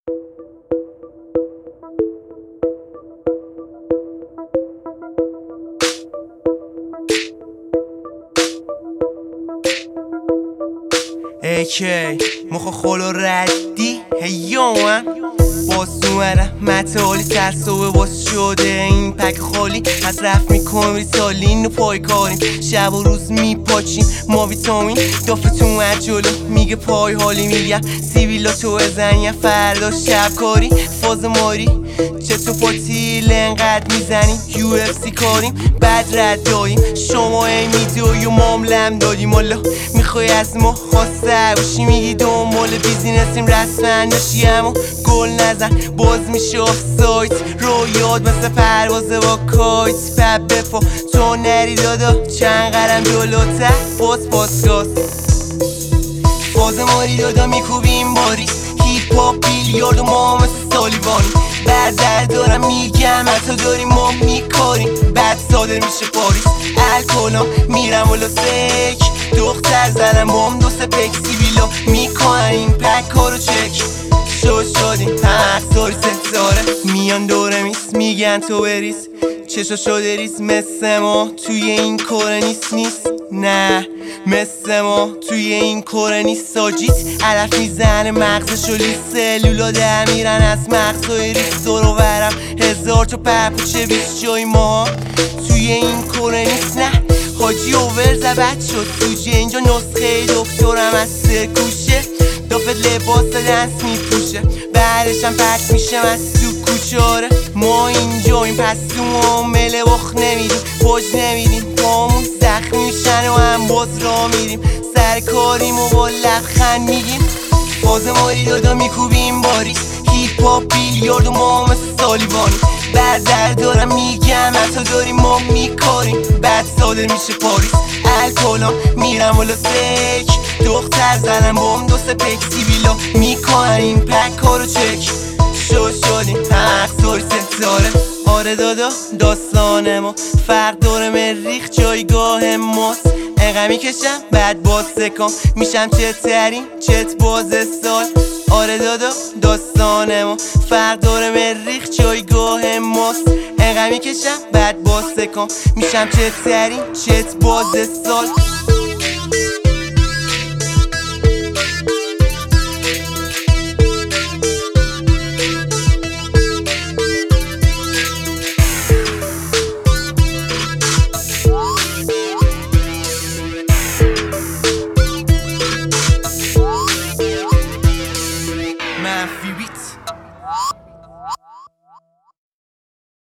AK مخو خلو ردی هیو من باز اومدم متالی ترسوه باز شده این پک خالی از رفت میکنم ریتالی اینو پای کاریم شب و روز میپاچیم ما ویتامین دافتون اومد جلو میگه پای حالی میگم سیویلا تو بزن یا فردا شب کاری فاز ماری چطور پاتیل انقدر میزنیم UFC کاریم بعد رد داییم شما ای میدوی و ماملم دادیم والا میخوای از ما خواسته باشی میگی دنبال بیزینسیم رسما نشی اما گل نزن باز میشه آف سایت رویاد مثل پروازه با کایت پپ بپا تو نری دادا چند قدم جلوتر باز گاز فاز ماری دادا میکوبیم باریس هیپ هاپ بیلیارد و ما مثل سالیوانی بردر دارم میگم حتی داریم ما میکاریم بعد صادر میشه پاریس الکلام میرم ولا سک دختر زدم بام دو سه پک سیویلا میکنن این پک ها رو چک شدیم اخزاری ستاره میان دوره میست میگن تو بریز چشا شده ریز مثل ما توی این کاره نیست نه مثل ما توی این کاره نیست ساجیت علف میزنه مغزشو لیست سلولا در میرن از مغزهای ریز دورو برم هزار تا پرپوچه بیست جای ما توی این کاره نیست نه حاجی اوور زبط شد توجه اینجا نسخه دکترم از سرکوشه دافت لباس دنس میپوشه بعدشم پک میشم از تو کوچاره ما اینجاییم پس تو معامله بخ نمیدیم باج نمیدیم پامون زخمی میشن و هم باز را میریم سر کاریم و با لبخند میگیم باز ماری دادا میکوبیم باریس هیپ هاپ بیلیارد و ما مثل سالیوانی بردر دارم میگم حتی داریم ما میکاریم بعد صادر میشه پاریس الکلام میرم ولا سک دختر زنم بام دو سه پک سیویلا میکنن این پک ها رو چک شدیم اخزاری ستاره آره دادا داستان ما فرق داره مریخ جایگاه ماست انقدر میکشم بعد باز سکام میشم چت ترین چت باز سال آره دادا داستان ما فرق داره مریخ جایگاه ماست انقدر میکشم بعد باز سکام میشم چت ترین چت باز سال منفی بیت